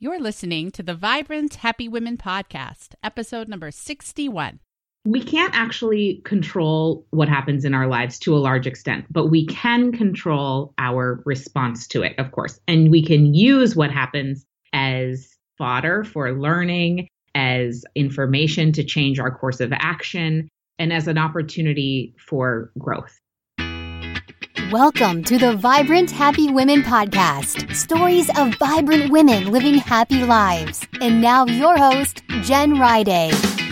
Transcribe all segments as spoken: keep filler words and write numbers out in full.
You're listening to the Vibrant Happy Women podcast, episode number sixty-one. We can't actually control what happens in our lives to a large extent, but we can control our response to it, of course. And we can use what happens as fodder for learning, as information to change our course of action, and as an opportunity for growth. Welcome to the Vibrant Happy Women podcast. Stories of vibrant women living happy lives. And now your host, Jen Riday.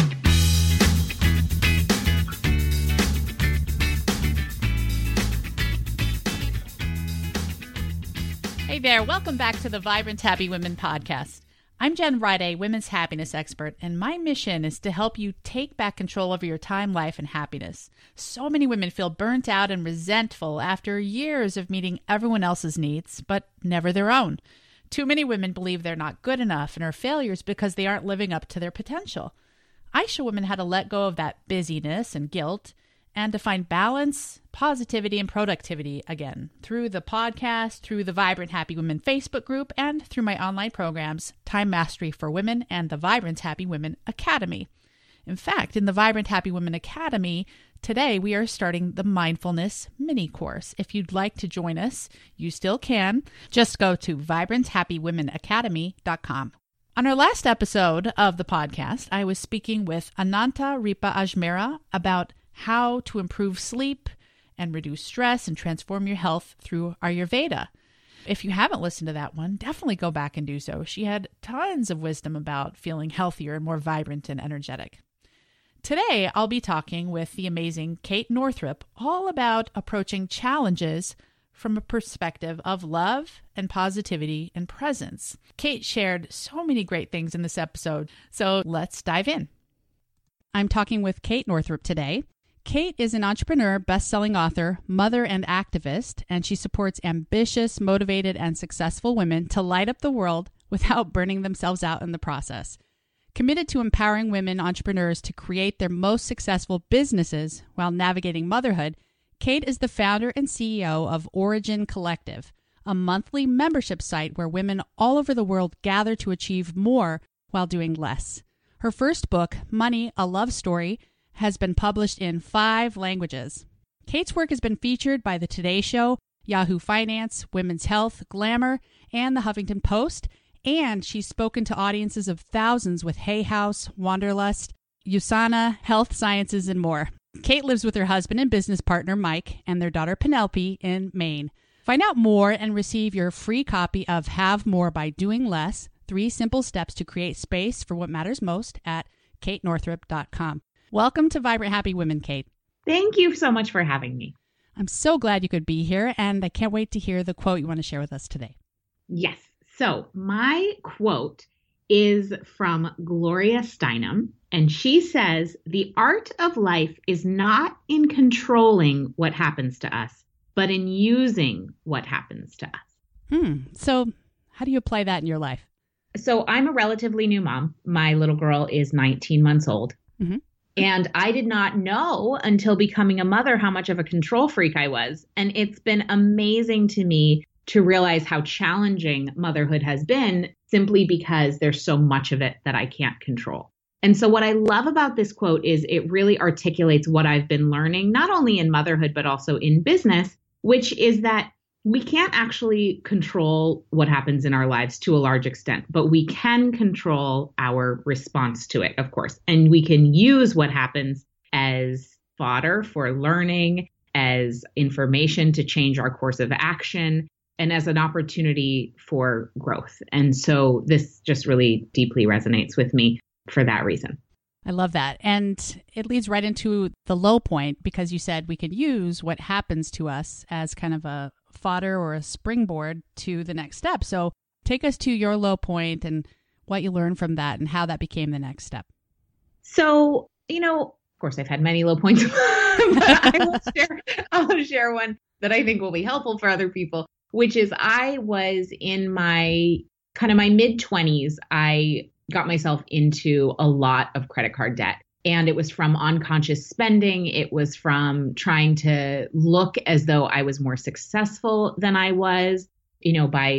Hey there, welcome back to the Vibrant Happy Women podcast. I'm Jen Riday, women's happiness expert, and my mission is to help you take back control over your time, life, and happiness. So many women feel burnt out and resentful after years of meeting everyone else's needs, but never their own. Too many women believe they're not good enough and are failures because they aren't living up to their potential. I show women how to let go of that busyness and guilt and to find balance, positivity, and productivity again through the podcast, through the Vibrant Happy Women Facebook group, and through my online programs, Time Mastery for Women and the Vibrant Happy Women Academy. In fact, in the Vibrant Happy Women Academy, today we are starting the Mindfulness mini course. If you'd like to join us, you still can. Just go to vibrant happy women academy dot com. On our last episode of the podcast, I was speaking with Ananta Ripa Ajmera about how to improve sleep and reduce stress and transform your health through Ayurveda. If you haven't listened to that one, definitely go back and do so. She had tons of wisdom about feeling healthier and more vibrant and energetic. Today, I'll be talking with the amazing Kate Northrup all about approaching challenges from a perspective of love and positivity and presence. Kate shared so many great things in this episode, so let's dive in. I'm talking with Kate Northrup today. Kate is an entrepreneur, best-selling author, mother, and activist, and she supports ambitious, motivated, and successful women to light up the world without burning themselves out in the process. Committed to empowering women entrepreneurs to create their most successful businesses while navigating motherhood, Kate is the founder and C E O of Origin Collective, a monthly membership site where women all over the world gather to achieve more while doing less. Her first book, Money, A Love Story, has been published in five languages. Kate's work has been featured by The Today Show, Yahoo Finance, Women's Health, Glamour, and The Huffington Post, and she's spoken to audiences of thousands with Hay House, Wanderlust, USANA, Health Sciences, and more. Kate lives with her husband and business partner, Mike, and their daughter, Penelope, in Maine. Find out more and receive your free copy of Have More by Doing Less, Three Simple Steps to Create Space for What Matters Most at kate northrup dot com. Welcome to Vibrant Happy Women, Kate. Thank you so much for having me. I'm so glad you could be here, and I can't wait to hear the quote you want to share with us today. Yes. So my quote is from Gloria Steinem, and she says, "The art of life is not in controlling what happens to us, but in using what happens to us." Hmm. So how do you apply that in your life? So I'm a relatively new mom. My little girl is nineteen months old. Mm-hmm. And I did not know until becoming a mother how much of a control freak I was. And it's been amazing to me to realize how challenging motherhood has been simply because there's so much of it that I can't control. And so what I love about this quote is it really articulates what I've been learning, not only in motherhood, but also in business, which is that we can't actually control what happens in our lives to a large extent, but we can control our response to it, of course. And we can use what happens as fodder for learning, as information to change our course of action, and as an opportunity for growth. And so this just really deeply resonates with me for that reason. I love that. And it leads right into the low point, because you said we can use what happens to us as kind of a fodder or a springboard to the next step. So take us to your low point and what you learned from that and how that became the next step. So, you know, of course, I've had many low points, but I will share, I'll share one that I think will be helpful for other people, which is I was in my kind of my mid twenties. I got myself into a lot of credit card debt. And it was from unconscious spending. It was from trying to look as though I was more successful than I was, you know, by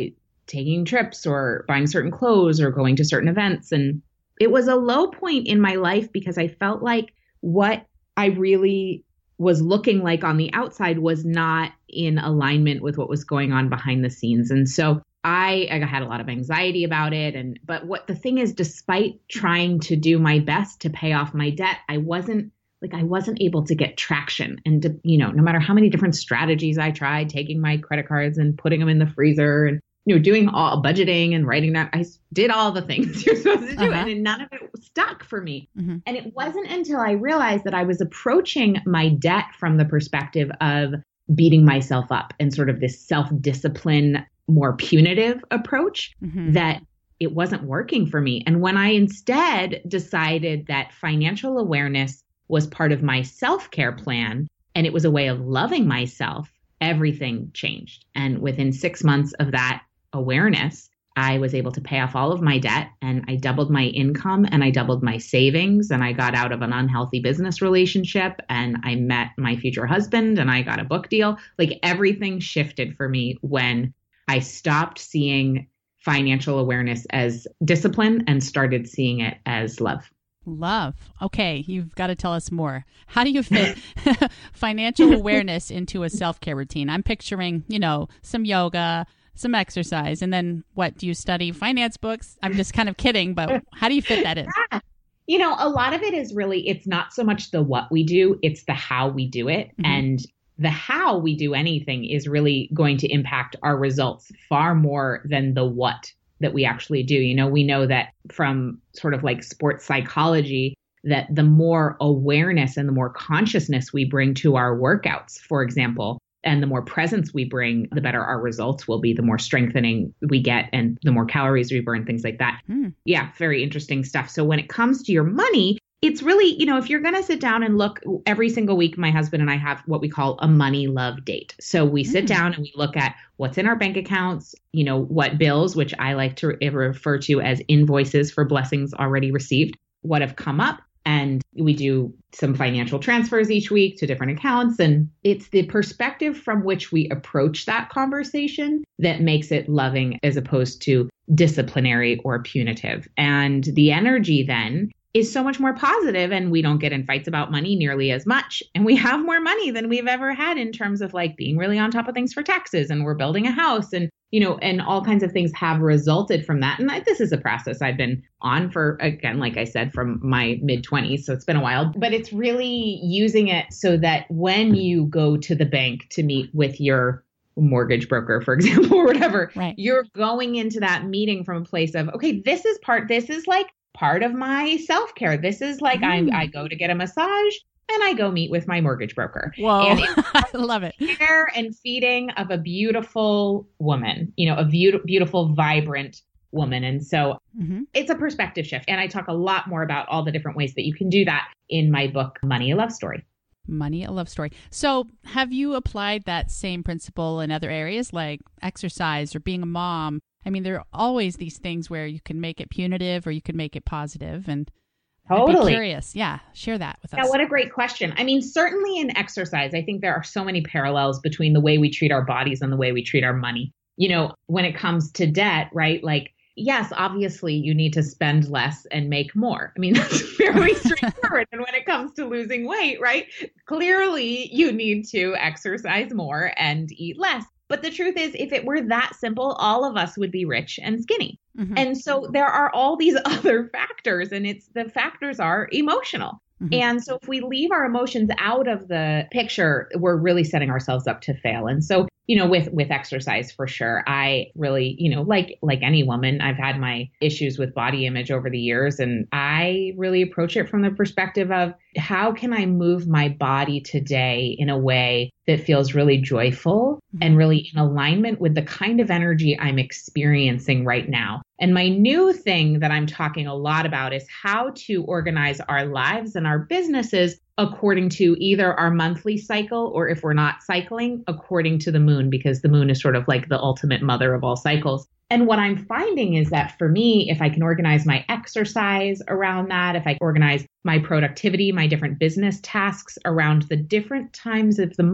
taking trips or buying certain clothes or going to certain events. And it was a low point in my life because I felt like what I really was looking like on the outside was not in alignment with what was going on behind the scenes. And so I, I had a lot of anxiety about it. And but what the thing is, despite trying to do my best to pay off my debt, I wasn't like I wasn't able to get traction. And, to, you know, no matter how many different strategies I tried, taking my credit cards and putting them in the freezer and, you know, doing all budgeting and writing that, I did all the things you're supposed to do. Uh-huh. And none of it stuck for me. Mm-hmm. And it wasn't until I realized that I was approaching my debt from the perspective of beating myself up and sort of this self-discipline, more punitive approach mm-hmm. that it wasn't working for me. And when I instead decided that financial awareness was part of my self-care plan and it was a way of loving myself, everything changed. And within six months of that awareness, I was able to pay off all of my debt and I doubled my income and I doubled my savings and I got out of an unhealthy business relationship and I met my future husband and I got a book deal. Like everything shifted for me when I stopped seeing financial awareness as discipline and started seeing it as love. Love. Okay, you've got to tell us more. How do you fit financial awareness into a self-care routine? I'm picturing, you know, some yoga, some exercise, and then what? Do you study finance books? I'm just kind of kidding, but how do you fit that in? Yeah. You know, a lot of it is really, it's not so much the what we do, it's the how we do it. Mm-hmm. And the how we do anything is really going to impact our results far more than the what that we actually do. You know, we know that from sort of like sports psychology, that the more awareness and the more consciousness we bring to our workouts, for example, and the more presence we bring, the better our results will be, the more strengthening we get and the more calories we burn, things like that. Mm. Yeah, very interesting stuff. So when it comes to your money, it's really, you know, if you're going to sit down and look every single week, my husband and I have what we call a money love date. So we sit mm. down and we look at what's in our bank accounts, you know, what bills, which I like to refer to as invoices for blessings already received, what have come up. And we do some financial transfers each week to different accounts. And it's the perspective from which we approach that conversation that makes it loving as opposed to disciplinary or punitive. And the energy then is so much more positive, and we don't get in fights about money nearly as much. And we have more money than we've ever had in terms of like being really on top of things for taxes, and we're building a house, and, you know, and all kinds of things have resulted from that. And I, this is a process I've been on for, again, like I said, from my mid twenties. So it's been a while, but it's really using it so that when you go to the bank to meet with your mortgage broker, for example, or whatever, right, you're going into that meeting from a place of, okay, this is part, this is like part of my self-care. This is like, mm. I, I go to get a massage and I go meet with my mortgage broker. Whoa, and I love it. Care and feeding of a beautiful woman, you know, a be- beautiful, vibrant woman. And so mm-hmm. it's a perspective shift. And I talk a lot more about all the different ways that you can do that in my book, Money, a Love Story. Money, a Love Story. So have you applied that same principle in other areas like exercise or being a mom? I mean, there are always these things where you can make it punitive or you can make it positive. And totally. I'd be curious. Yeah. Share that with us. Yeah, what a great question. I mean, certainly in exercise, I think there are so many parallels between the way we treat our bodies and the way we treat our money. You know, when it comes to debt, right? Like, yes, obviously you need to spend less and make more. I mean, that's fairly straightforward. And when it comes to losing weight, right? Clearly you need to exercise more and eat less. But the truth is, if it were that simple, all of us would be rich and skinny. Mm-hmm. And so there are all these other factors, and it's the factors are emotional. Mm-hmm. And so if we leave our emotions out of the picture, we're really setting ourselves up to fail. And so, you know, with, with exercise, for sure, I really, you know, like, like any woman, I've had my issues with body image over the years, and I really approach it from the perspective of how can I move my body today in a way that feels really joyful mm-hmm. and really in alignment with the kind of energy I'm experiencing right now. And my new thing that I'm talking a lot about is how to organize our lives and our businesses according to either our monthly cycle, or if we're not cycling, according to the moon, because the moon is sort of like the ultimate mother of all cycles. And what I'm finding is that for me, if I can organize my exercise around that, if I organize my productivity, my different business tasks around the different times of the month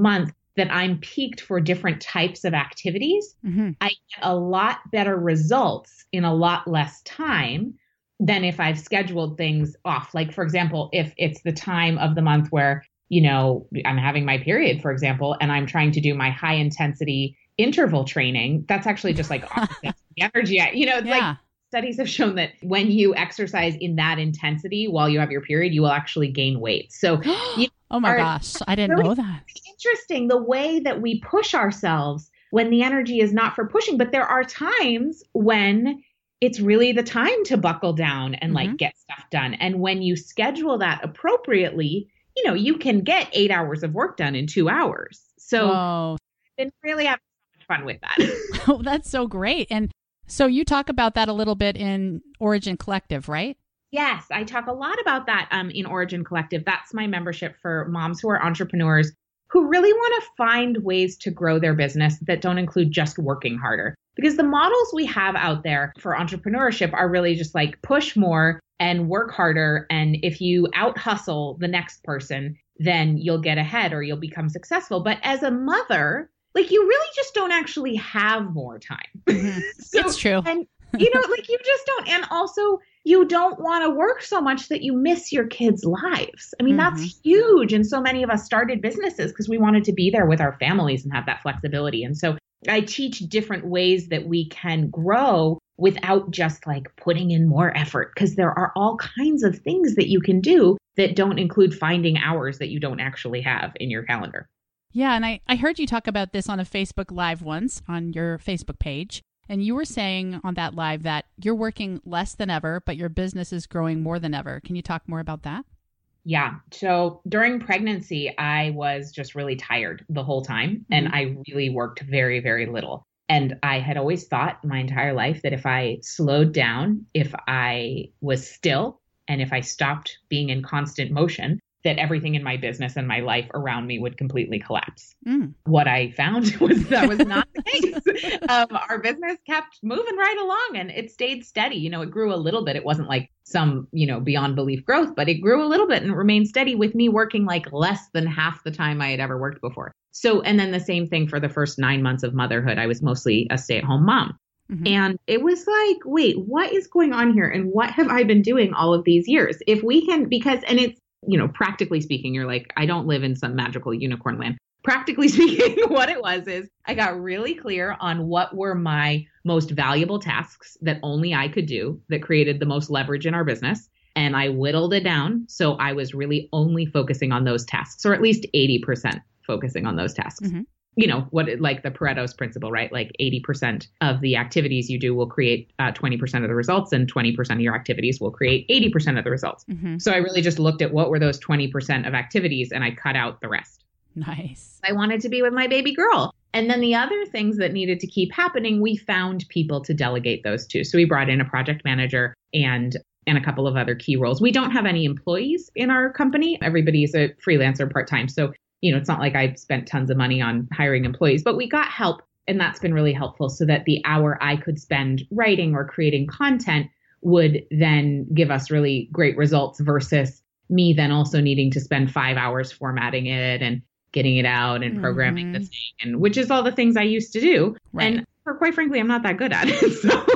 that I'm peaked for different types of activities, Mm-hmm. I get a lot better results in a lot less time than if I've scheduled things off. Like, for example, if it's the time of the month where, you know, I'm having my period, for example, and I'm trying to do my high intensity interval training, that's actually just like opposite the energy. I, you know, it's Yeah. like studies have shown that when you exercise in that intensity while you have your period, you will actually gain weight. So, you Oh my are gosh, I didn't really know that. interesting the way that we push ourselves when the energy is not for pushing. But there are times when it's really the time to buckle down and like Mhm. get stuff done. And when you schedule that appropriately, you know, you can get eight hours of work done in two hours. So Whoa. I've been really having so much fun with that. Oh, that's so great. And so you talk about that a little bit in Origin Collective, right? Yes, I talk a lot about that um, in Origin Collective. That's my membership for moms who are entrepreneurs who really want to find ways to grow their business that don't include just working harder. Because the models we have out there for entrepreneurship are really just like push more and work harder. And if you out hustle the next person, then you'll get ahead or you'll become successful. But as a mother, like you really just don't actually have more time. Mm-hmm. So, It's true. And, you know, like you just don't. And also, you don't want to work so much that you miss your kids' lives. I mean, Mm-hmm. that's huge. And so many of us started businesses because we wanted to be there with our families and have that flexibility. And so I teach different ways that we can grow without just like putting in more effort, because there are all kinds of things that you can do that don't include finding hours that you don't actually have in your calendar. Yeah, and I, I heard you talk about this on a Facebook Live once on your Facebook page. And you were saying on that live that you're working less than ever, but your business is growing more than ever. Can you talk more about that? Yeah. So during pregnancy, I was just really tired the whole time. And I really worked very, very little. And I had always thought my entire life that if I slowed down, if I was still, and if I stopped being in constant motion, that everything in my business and my life around me would completely collapse. Mm. What I found was that was not the case. Um, our business kept moving right along and it stayed steady. You know, it grew a little bit. It wasn't like some, you know, beyond belief growth, but it grew a little bit and it remained steady with me working like less than half the time I had ever worked before. So, and then the same thing for the first nine months of motherhood. I was mostly a stay-at-home mom. Mm-hmm. And it was like, wait, what is going on here? And what have I been doing all of these years? If we can, because, and it's, you know, practically speaking, you're like, I don't live in some magical unicorn land. Practically speaking, what it was is I got really clear on what were my most valuable tasks that only I could do that created the most leverage in our business. And I whittled it down. So I was really only focusing on those tasks, or at least eighty percent focusing on those tasks. Mm-hmm. You know, what like the Pareto's principle, right? Like eighty percent of the activities you do will create uh, twenty percent of the results, and twenty percent of your activities will create eighty percent of the results. Mm-hmm. So I really just looked at what were those twenty percent of activities and I cut out the rest. Nice. I wanted to be with my baby girl. And then the other things that needed to keep happening, we found people to delegate those to. So we brought in a project manager and and a couple of other key roles. We don't have any employees in our company. Everybody's a freelancer part-time. So you know, it's not like I spent tons of money on hiring employees, but we got help. And that's been really helpful so that the hour I could spend writing or creating content would then give us really great results versus me then also needing to spend five hours formatting it and getting it out and programming Mhm. the thing, and which is all the things I used to do. Right. And for quite frankly, I'm not that good at it.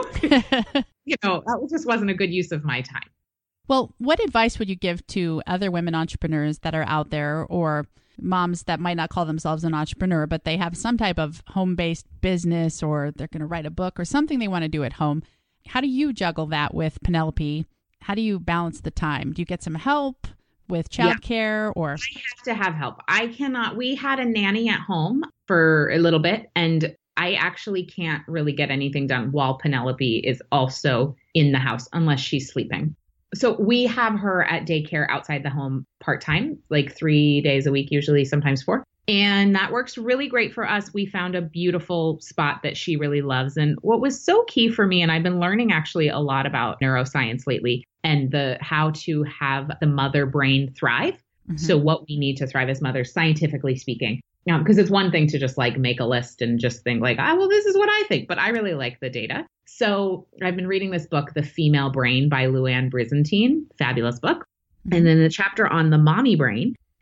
So, you know, that just wasn't a good use of my time. Well, what advice would you give to other women entrepreneurs that are out there, or moms that might not call themselves an entrepreneur, but they have some type of home-based business, or they're going to write a book or something they want to do at home? How do you juggle that with Penelope? How do you balance the time? Do you get some help with childcare, or? I have to have help. I cannot. We had a nanny at home for a little bit, and I actually can't really get anything done while Penelope is also in the house unless she's sleeping. So we have her at daycare outside the home part-time, like three days a week, usually, sometimes four. And that works really great for us. We found a beautiful spot that she really loves. And what was so key for me, and I've been learning actually a lot about neuroscience lately and the how to have the mother brain thrive. Mm-hmm. So what we need to thrive as mothers, scientifically speaking. Now, because it's one thing to just like make a list and just think like, ah, well, this is what I think, but I really like the data. So I've been reading this book, The Female Brain by Luann Brizantine, fabulous book. Mm-hmm. And then the chapter on the mommy brain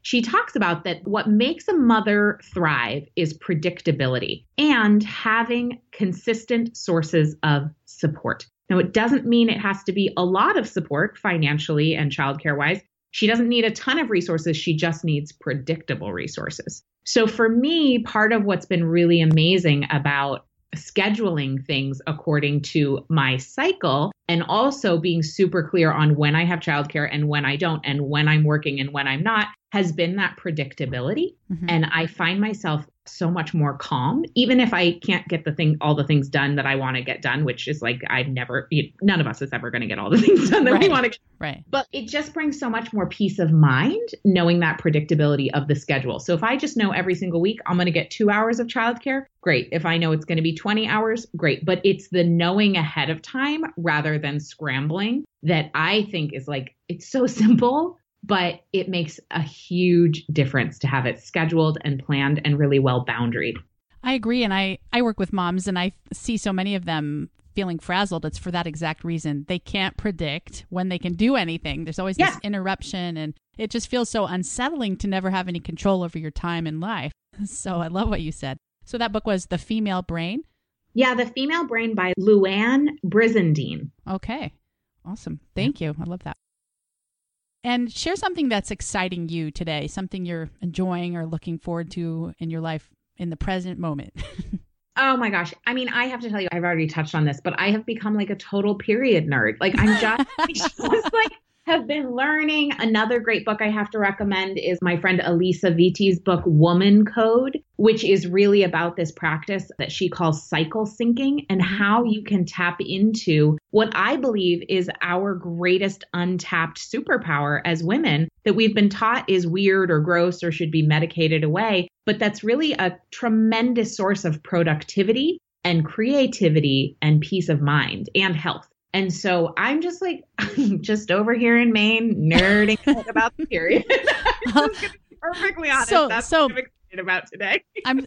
she talks about that what makes a mother thrive is predictability and having consistent sources of support. Now, it doesn't mean it has to be a lot of support financially and childcare wise. She doesn't need a ton of resources. She just needs predictable resources. So for me, part of what's been really amazing about scheduling things according to my cycle and also being super clear on when I have childcare and when I don't and when I'm working and when I'm not has been that predictability. Mm-hmm. And I find myself so much more calm, even if I can't get the thing, all the things done that I want to get done, which is like, I've never, you know, none of us is ever going to get all the things done that right. we want to get. Right. But it just brings so much more peace of mind, knowing that predictability of the schedule. So if I just know every single week, I'm going to get two hours of childcare, great. If I know it's going to be twenty hours, great. But it's the knowing ahead of time rather than scrambling that I think is like, it's so simple, but it makes a huge difference to have it scheduled and planned and really well boundaried. I agree. And I, I work with moms and I see so many of them feeling frazzled. It's for that exact reason. They can't predict when they can do anything. There's always yeah. this interruption, and it just feels so unsettling to never have any control over your time in life. So I love what you said. So that book was The Female Brain? Yeah, The Female Brain by Luann Brizendine. Okay. Awesome. Thank yeah. you. I love that. And share something that's exciting you today, something you're enjoying or looking forward to in your life in the present moment. Oh my gosh. I mean, I have to tell you, I've already touched on this, but I have become like a total period nerd. Like I'm just, I just like have been learning. Another great book I have to recommend is my friend Elisa Vitti's book, Woman Code, which is really about this practice that she calls cycle syncing and how you can tap into what I believe is our greatest untapped superpower as women that we've been taught is weird or gross or should be medicated away. But that's really a tremendous source of productivity and creativity and peace of mind and health. And so I'm just like, just over here in Maine, nerding out about the period. I'm just gonna be perfectly honest. So, That's so, what I'm excited about today. I'm,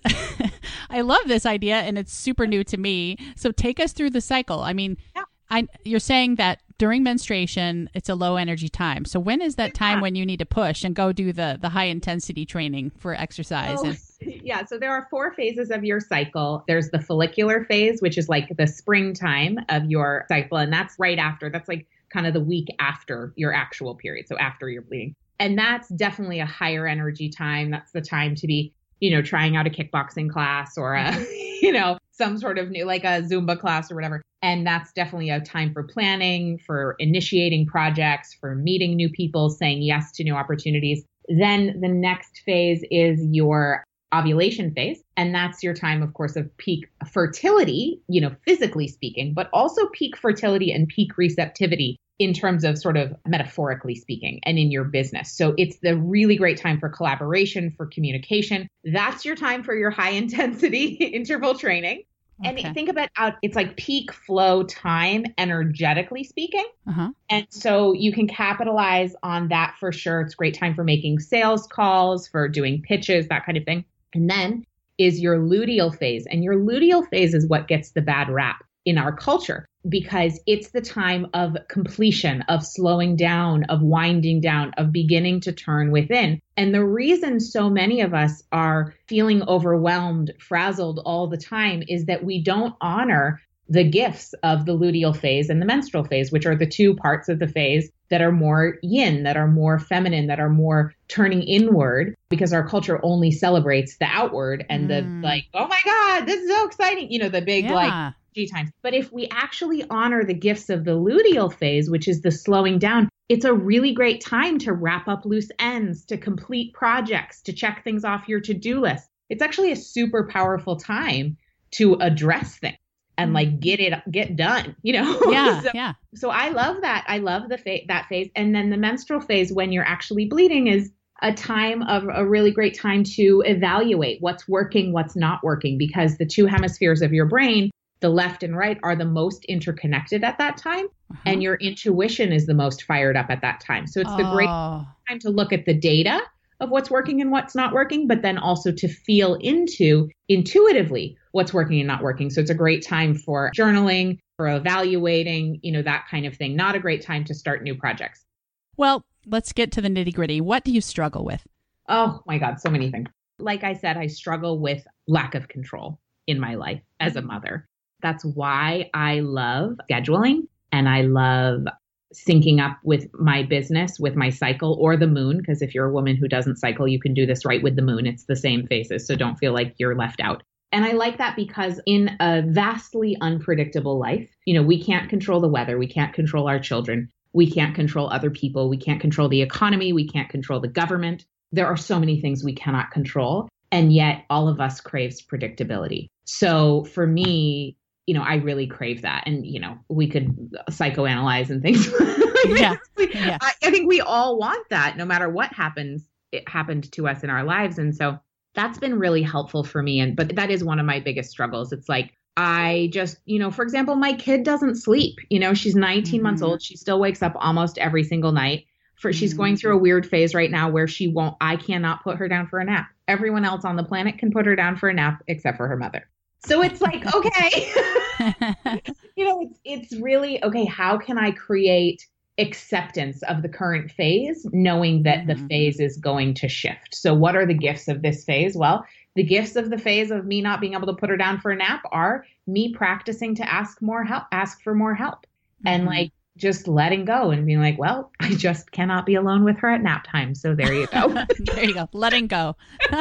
I love this idea, and it's super new to me. So take us through the cycle. I mean, yeah. I, you're saying that during menstruation, it's a low energy time. So when is that time yeah. when you need to push and go do the, the high intensity training for exercise? Oh, and- yeah. So there are four phases of your cycle. There's the follicular phase, which is like the springtime of your cycle. And that's right after, that's like kind of the week after your actual period. So after you're bleeding. And that's definitely a higher energy time. That's the time to be, you know, trying out a kickboxing class or a, you know, some sort of new, like a Zumba class or whatever. And that's definitely a time for planning, for initiating projects, for meeting new people, saying yes to new opportunities. Then the next phase is your ovulation phase. And that's your time, of course, of peak fertility, you know, physically speaking, but also peak fertility and peak receptivity in terms of sort of metaphorically speaking and in your business. So it's the really great time for collaboration, for communication. That's your time for your high intensity interval training. Okay. And think about how it's like peak flow time, energetically speaking. Uh-huh. And so you can capitalize on that for sure. It's a great time for making sales calls, for doing pitches, that kind of thing. And then is your luteal phase. And your luteal phase is what gets the bad rap in our culture because it's the time of completion, of slowing down, of winding down, of beginning to turn within. And the reason so many of us are feeling overwhelmed, frazzled all the time is that we don't honor the gifts of the luteal phase and the menstrual phase, which are the two parts of the phase that are more yin, that are more feminine, that are more turning inward, because our culture only celebrates the outward and mm. the like, oh my God, this is so exciting. You know, the big yeah. like G times. But if we actually honor the gifts of the luteal phase, which is the slowing down, it's a really great time to wrap up loose ends, to complete projects, to check things off your to-do list. It's actually a super powerful time to address things and like get it, get done, you know? Yeah, so, yeah. So I love that. I love the fa- that phase. And then the menstrual phase, when you're actually bleeding, is a time of a really great time to evaluate what's working, what's not working, because the two hemispheres of your brain, the left and right, are the most interconnected at that time. Uh-huh. And your intuition is the most fired up at that time. So it's oh. the great time to look at the data of what's working and what's not working, but then also to feel into intuitively what's working and not working. So it's a great time for journaling, for evaluating, you know, that kind of thing. Not a great time to start new projects. Well, let's get to the nitty gritty. What do you struggle with? Oh my God, so many things. Like I said, I struggle with lack of control in my life as a mother. That's why I love scheduling and I love syncing up with my business, with my cycle or the moon. Because if you're a woman who doesn't cycle, you can do this right with the moon. It's the same phases. So don't feel like you're left out. And I like that because in a vastly unpredictable life, you know, we can't control the weather. We can't control our children. We can't control other people. We can't control the economy. We can't control the government. There are so many things we cannot control. And yet all of us craves predictability. So for me, you know, I really crave that. And, you know, we could psychoanalyze and things. Yeah. yeah. I, I think we all want that no matter what happens, it happened to us in our lives. And so that's been really helpful for me. And, but that is one of my biggest struggles. It's like, I just, you know, for example, my kid doesn't sleep, you know, she's nineteen mm-hmm. months old. She still wakes up almost every single night. For she's mm-hmm. going through a weird phase right now where she won't, I cannot put her down for a nap. Everyone else on the planet can put her down for a nap except for her mother. So it's like, okay, you know, it's, it's really, okay, how can I create acceptance of the current phase, knowing that mm-hmm. the phase is going to shift? So what are the gifts of this phase? Well, the gifts of the phase of me not being able to put her down for a nap are me practicing to ask more help, ask for more help mm-hmm. and like just letting go and being like, well, I just cannot be alone with her at nap time. So there you go. There you go. Letting go.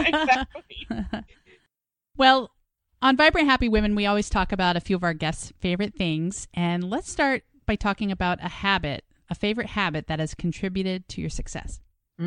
Well, on Vibrant Happy Women, we always talk about a few of our guests' favorite things. And let's start by talking about a habit, a favorite habit that has contributed to your success.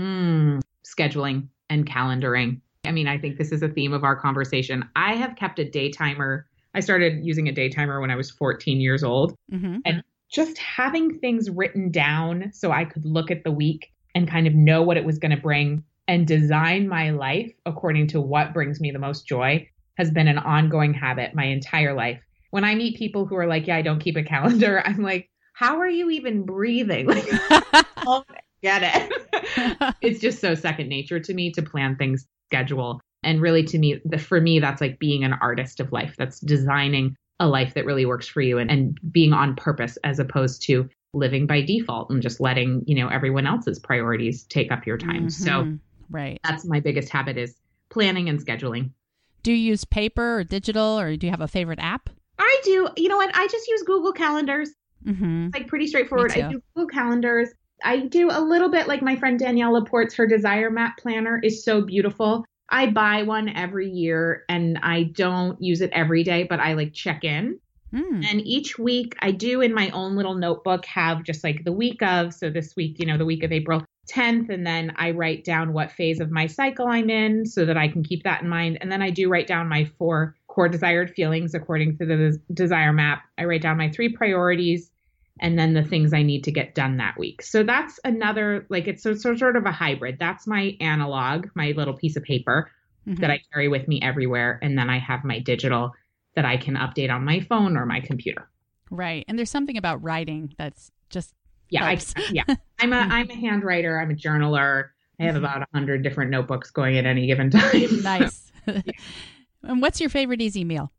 Mm, scheduling and calendaring. I mean, I think this is a theme of our conversation. I have kept a day timer. I started using a day timer when I was fourteen years old. Mm-hmm. And just having things written down so I could look at the week and kind of know what it was going to bring and design my life according to what brings me the most joy has been an ongoing habit my entire life. When I meet people who are like, yeah, I don't keep a calendar, I'm like, how are you even breathing? Like, I don't get it. It's just so second nature to me to plan things, schedule. And really to me, the, for me, that's like being an artist of life. That's designing a life that really works for you and, and being on purpose as opposed to living by default and just letting, you know, everyone else's priorities take up your time. Mm-hmm. So right. That's my biggest habit is planning and scheduling. Do you use paper or digital, or do you have a favorite app? I do. You know what? I just use Google Calendars. Mm-hmm. Like pretty straightforward. I do Google Calendars. I do a little bit like my friend Danielle Laporte's, her Desire Map Planner is so beautiful. I buy one every year and I don't use it every day, but I like check in. Mm. And each week I do in my own little notebook have just like the week of, so this week, you know, the week of April tenth. And then I write down what phase of my cycle I'm in so that I can keep that in mind. And then I do write down my four core desired feelings according to the Desire Map. I write down my three priorities and then the things I need to get done that week. So that's another, like, it's so, so sort of a hybrid. That's my analog, my little piece of paper mm-hmm. that I carry with me everywhere. And then I have my digital that I can update on my phone or my computer. Right. And there's something about writing that's just Yeah, I, yeah. I'm a I'm a handwriter. I'm a journaler. I have about a hundred different notebooks going at any given time. Nice. And what's your favorite easy meal?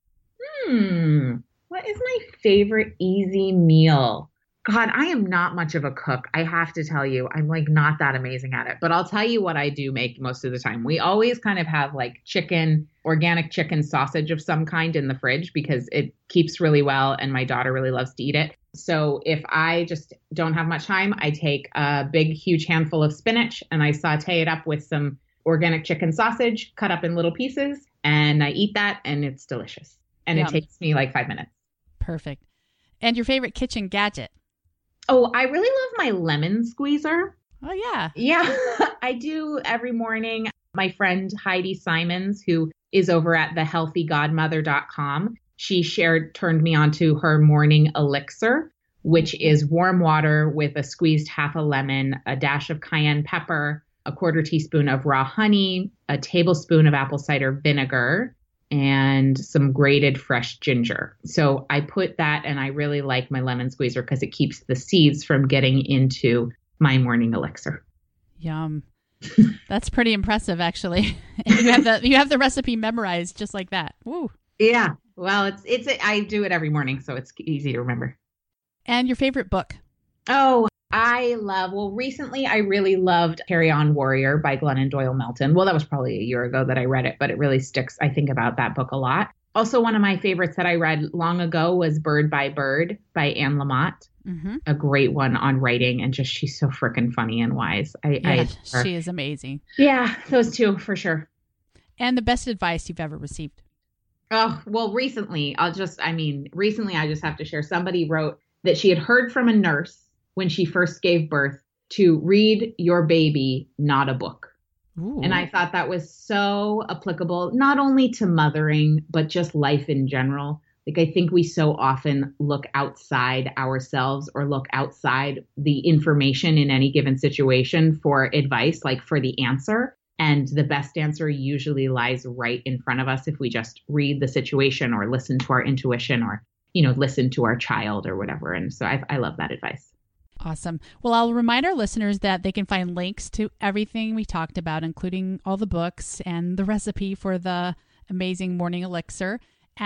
Hmm. What is my favorite easy meal? God, I am not much of a cook. I have to tell you, I'm like not that amazing at it. But I'll tell you what I do make most of the time. We always kind of have like chicken, organic chicken sausage of some kind in the fridge because it keeps really well and my daughter really loves to eat it. So if I just don't have much time, I take a big, huge handful of spinach and I saute it up with some organic chicken sausage cut up in little pieces. And I eat that and it's delicious. And Yum. It takes me like five minutes. Perfect. And your favorite kitchen gadget? Oh, I really love my lemon squeezer. Oh, yeah. Yeah, I do every morning. My friend Heidi Simons, who is over at the healthy godmother dot com, she shared, turned me on to her morning elixir, which is warm water with a squeezed half a lemon, a dash of cayenne pepper, a quarter teaspoon of raw honey, a tablespoon of apple cider vinegar, and some grated fresh ginger. So I put that, and I really like my lemon squeezer because it keeps the seeds from getting into my morning elixir. Yum. That's pretty impressive, actually. And you have the you have the recipe memorized just like that. Woo. Yeah. Well, it's it's I do it every morning, so it's easy to remember. And your favorite book? Oh, I love, well, recently I really loved Carry On Warrior by Glennon Doyle Melton. Well, that was probably a year ago that I read it, but it really sticks. I think about that book a lot. Also, one of my favorites that I read long ago was Bird by Bird by Anne Lamott. Mm-hmm. A great one on writing, and just she's so freaking funny and wise. I, yeah, I she is amazing. Yeah, those two for sure. And the best advice you've ever received? Oh, well, recently, I'll just, I mean, recently I just have to share. Somebody wrote that she had heard from a nurse when she first gave birth to read your baby, not a book. Ooh. And I thought that was so applicable, not only to mothering, but just life in general. Like, I think we so often look outside ourselves or look outside the information in any given situation for advice, like for the answer. And the best answer usually lies right in front of us if we just read the situation or listen to our intuition or, you know, listen to our child or whatever. And so I, I love that advice. Awesome. Well, I'll remind our listeners that they can find links to everything we talked about, including all the books and the recipe for the amazing morning elixir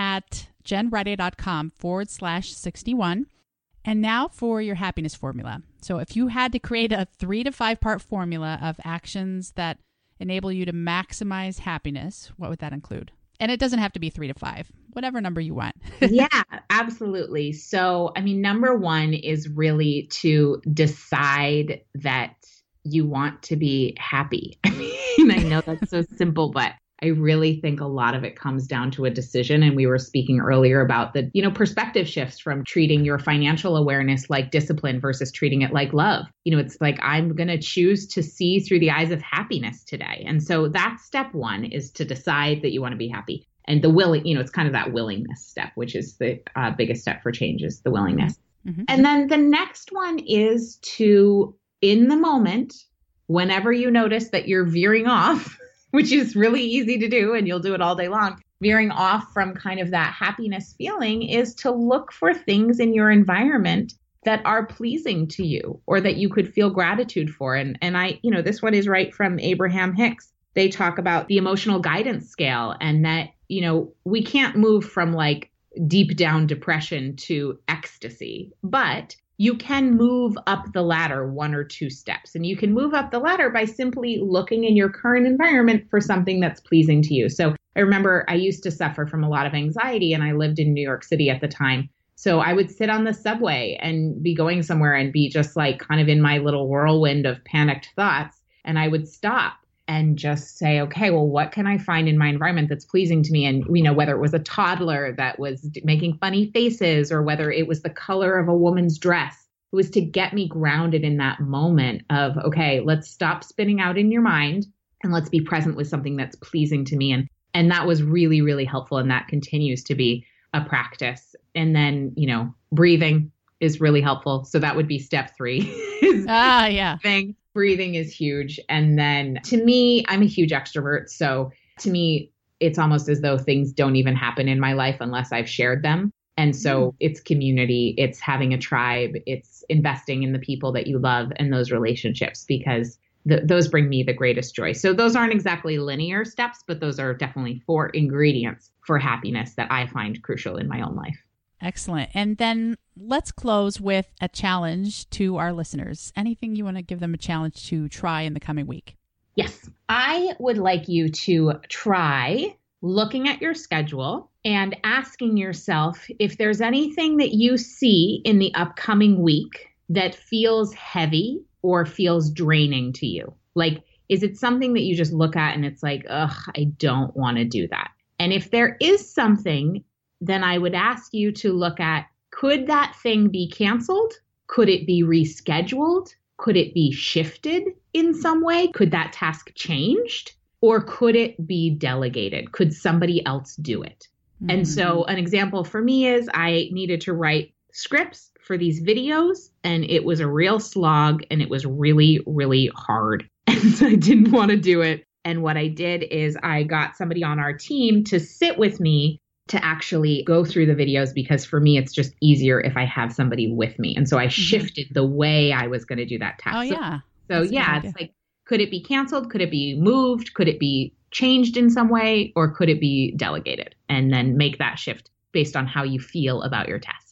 at jenriday.com forward slash 61. And now for your happiness formula. So if you had to create a three to five part formula of actions that enable you to maximize happiness, what would that include? And it doesn't have to be three to five, whatever number you want. Yeah, absolutely. So, I mean, number one is really to decide that you want to be happy. I mean, I know that's so simple, but I really think a lot of it comes down to a decision. And we were speaking earlier about the, you know, perspective shifts from treating your financial awareness like discipline versus treating it like love. You know, it's like, I'm going to choose to see through the eyes of happiness today. And so that's step one, is to decide that you want to be happy. And the willing, you know, it's kind of that willingness step, which is the uh, biggest step for change, is the willingness. Mm-hmm. And then the next one is to, in the moment, whenever you notice that you're veering off, which is really easy to do, and you'll do it all day long, veering off from kind of that happiness feeling, is to look for things in your environment that are pleasing to you or that you could feel gratitude for. And, and I, you know, this one is right from Abraham Hicks. They talk about the emotional guidance scale, and that, you know, we can't move from like deep down depression to ecstasy, but you can move up the ladder one or two steps. And you can move up the ladder by simply looking in your current environment for something that's pleasing to you. So I remember I used to suffer from a lot of anxiety, and I lived in New York City at the time. So I would sit on the subway and be going somewhere and be just like kind of in my little whirlwind of panicked thoughts. And I would stop and just say, okay, well, what can I find in my environment that's pleasing to me? And, you know, whether it was a toddler that was making funny faces, or whether it was the color of a woman's dress, it was to get me grounded in that moment of, okay, let's stop spinning out in your mind and let's be present with something that's pleasing to me. And, and that was really, really helpful. And that continues to be a practice. And then, you know, breathing is really helpful. So that would be step three. Ah, yeah. Thing. Breathing is huge. And then to me, I'm a huge extrovert. So to me, it's almost as though things don't even happen in my life unless I've shared them. And so mm. it's community, it's having a tribe, it's investing in the people that you love and those relationships, because th- those bring me the greatest joy. So those aren't exactly linear steps, but those are definitely four ingredients for happiness that I find crucial in my own life. Excellent. And then let's close with a challenge to our listeners. Anything you want to give them a challenge to try in the coming week? Yes. I would like you to try looking at your schedule and asking yourself if there's anything that you see in the upcoming week that feels heavy or feels draining to you. Like, is it something that you just look at and it's like, ugh, I don't want to do that? And if there is something, then I would ask you to look at, could that thing be canceled? Could it be rescheduled? Could it be shifted in some way? Could that task changed? Or could it be delegated? Could somebody else do it? Mm-hmm. And so an example for me is I needed to write scripts for these videos, and it was a real slog, and it was really, really hard. And so I didn't want to do it. And what I did is I got somebody on our team to sit with me to actually go through the videos, because for me, it's just easier if I have somebody with me. And so I mm-hmm. shifted the way I was going to do that task. Oh, yeah. So, so yeah, it's like, could it be canceled? Could it be moved? Could it be changed in some way? Or could it be delegated? And then make that shift based on how you feel about your tasks.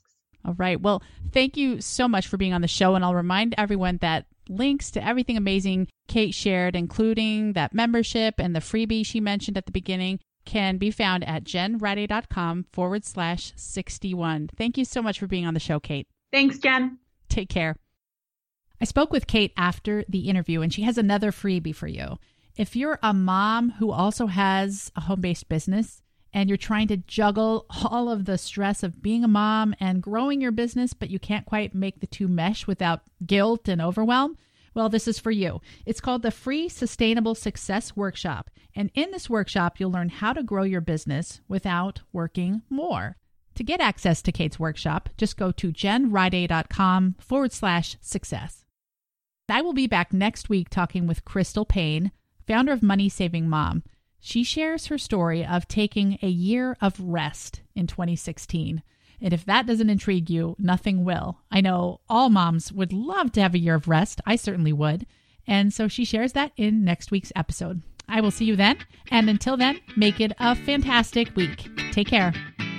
All right. Well, thank you so much for being on the show. And I'll remind everyone that links to everything amazing Kate shared, including that membership and the freebie she mentioned at the beginning, can be found at jenriday.com forward slash 61. Thank you so much for being on the show, Kate. Thanks, Jen. Take care. I spoke with Kate after the interview, and she has another freebie for you. If you're a mom who also has a home-based business and you're trying to juggle all of the stress of being a mom and growing your business, but you can't quite make the two mesh without guilt and overwhelm, well, this is for you. It's called the Free Sustainable Success Workshop. And in this workshop, you'll learn how to grow your business without working more. To get access to Kate's workshop, just go to jenriday.com forward slash success. I will be back next week talking with Crystal Payne, founder of Money Saving Mom. She shares her story of taking a year of rest in twenty sixteen. And if that doesn't intrigue you, nothing will. I know all moms would love to have a year of rest. I certainly would. And so she shares that in next week's episode. I will see you then. And until then, make it a fantastic week. Take care.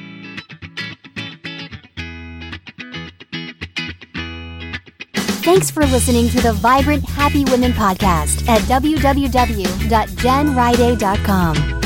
Thanks for listening to the Vibrant Happy Women podcast at w w w dot jen riday dot com.